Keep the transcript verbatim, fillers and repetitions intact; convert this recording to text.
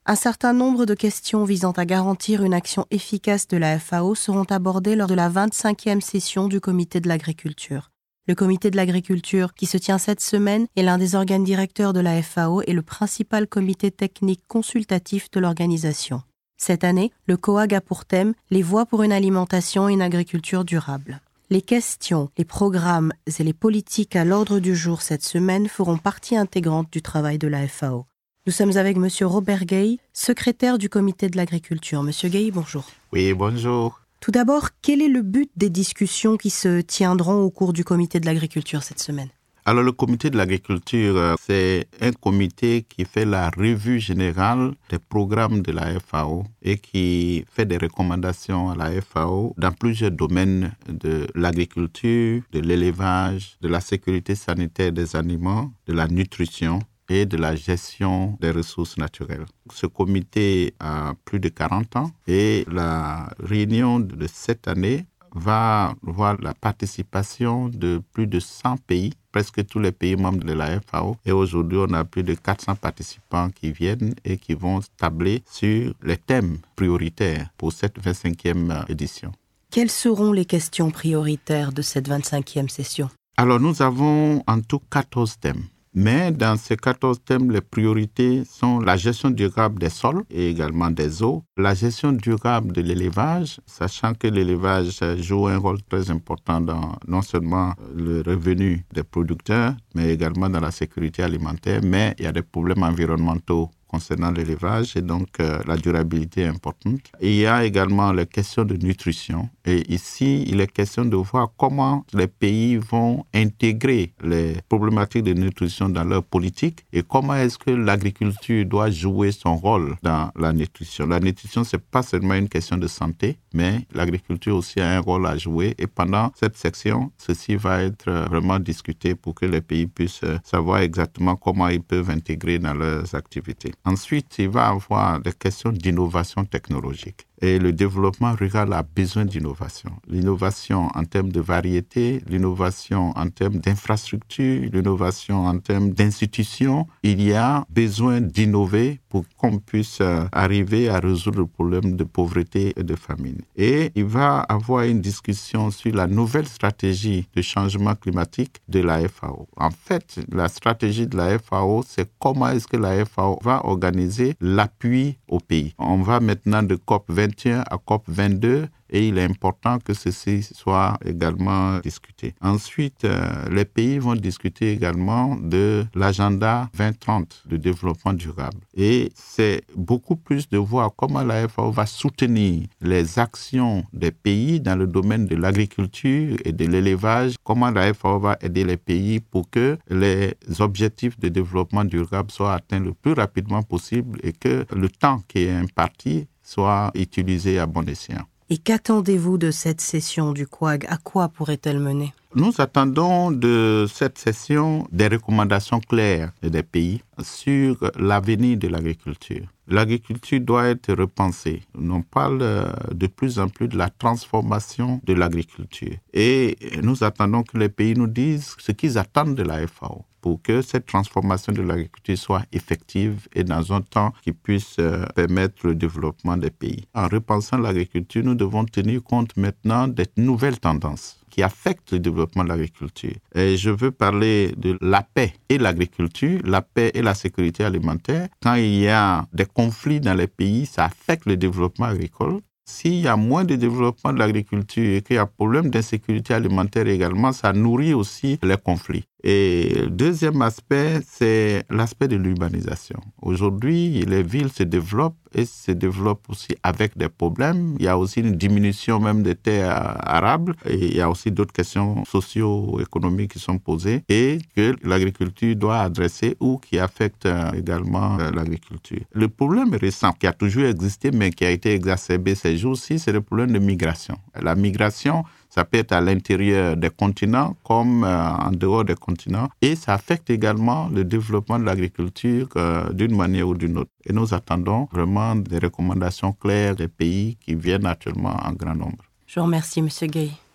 Un certain nombre de questions visant à garantir une action efficace de la F A O seront abordées lors de la vingt-cinquième session du Comité de l'agriculture. Le Comité de l'agriculture, qui se tient cette semaine, est l'un des organes directeurs de la F A O et le principal comité technique consultatif de l'organisation. Cette année, le C O A G a pour thème « Les voies pour une alimentation et une agriculture durable ». Les questions, les programmes et les politiques à l'ordre du jour cette semaine feront partie intégrante du travail de la F A O. Nous sommes avec M. Robert Gay, secrétaire du Comité de l'agriculture. Monsieur Gay, bonjour. Oui, bonjour. Tout d'abord, quel est le but des discussions qui se tiendront au cours du Comité de l'agriculture cette semaine ? Alors, le Comité de l'agriculture, c'est un comité qui fait la revue générale des programmes de la F A O et qui fait des recommandations à la F A O dans plusieurs domaines de l'agriculture, de l'élevage, de la sécurité sanitaire des aliments, de la nutrition et de la gestion des ressources naturelles. Ce comité a plus de quarante ans et la réunion de cette année va voir la participation de plus de cent pays, presque tous les pays membres de la F A O. Et aujourd'hui, on a plus de quatre cents participants qui viennent et qui vont tabler sur les thèmes prioritaires pour cette vingt-cinquième édition. Quelles seront les questions prioritaires de cette vingt-cinquième session ? Alors, nous avons en tout quatorze thèmes. Mais dans ces quatorze thèmes, les priorités sont la gestion durable des sols et également des eaux, la gestion durable de l'élevage, sachant que l'élevage joue un rôle très important dans non seulement le revenu des producteurs, mais également dans la sécurité alimentaire, mais il y a des problèmes environnementaux concernant l'élevage et donc euh, la durabilité est importante. Et il y a également les questions de nutrition. Et ici, il est question de voir comment les pays vont intégrer les problématiques de nutrition dans leur politique et comment est-ce que l'agriculture doit jouer son rôle dans la nutrition. La nutrition, c'est pas seulement une question de santé, mais l'agriculture aussi a un rôle à jouer. Et pendant cette section, ceci va être vraiment discuté pour que les pays puissent savoir exactement comment ils peuvent intégrer dans leurs activités. Ensuite, il va y avoir des questions d'innovation technologique. Et le développement rural a besoin d'innovation. L'innovation en termes de variété, l'innovation en termes d'infrastructures, l'innovation en termes d'institutions. Il y a besoin d'innover pour qu'on puisse arriver à résoudre le problème de pauvreté et de famine. Et il va y avoir une discussion sur la nouvelle stratégie de changement climatique de la F A O. En fait, la stratégie de la F A O, c'est comment est-ce que la F A O va organiser l'appui au pays. On va maintenant de C O P vingt et un à C O P vingt-deux et il est important que ceci soit également discuté. Ensuite, euh, les pays vont discuter également de l'agenda vingt trente de développement durable. Et c'est beaucoup plus de voir comment la F A O va soutenir les actions des pays dans le domaine de l'agriculture et de l'élevage, comment la F A O va aider les pays pour que les objectifs de développement durable soient atteints le plus rapidement possible et que le temps qui est imparti soit utilisé à bon escient. Et qu'attendez-vous de cette session du C O A G ? À quoi pourrait-elle mener ? Nous attendons de cette session des recommandations claires des pays sur l'avenir de l'agriculture. L'agriculture doit être repensée. On parle de plus en plus de la transformation de l'agriculture. Et nous attendons que les pays nous disent ce qu'ils attendent de la F A O pour que cette transformation de l'agriculture soit effective et dans un temps qui puisse permettre le développement des pays. En repensant l'agriculture, nous devons tenir compte maintenant des nouvelles tendances qui affectent le développement de l'agriculture. Et je veux parler de la paix et l'agriculture, la paix et la sécurité alimentaire. Quand il y a des conflits dans les pays, ça affecte le développement agricole. S'il y a moins de développement de l'agriculture et qu'il y a un problème d'insécurité alimentaire également, ça nourrit aussi les conflits. Et le deuxième aspect, c'est l'aspect de l'urbanisation. Aujourd'hui, les villes se développent et se développent aussi avec des problèmes. Il y a aussi une diminution même des terres arables et il y a aussi d'autres questions socio-économiques qui sont posées et que l'agriculture doit adresser ou qui affectent également l'agriculture. Le problème récent qui a toujours existé mais qui a été exacerbé ces jours-ci, c'est le problème de migration. La migration, ça peut être à l'intérieur des continents comme euh, en dehors des continents. Et ça affecte également le développement de l'agriculture euh, d'une manière ou d'une autre. Et nous attendons vraiment des recommandations claires des pays qui viennent actuellement en grand nombre. Je vous remercie, M. Gay.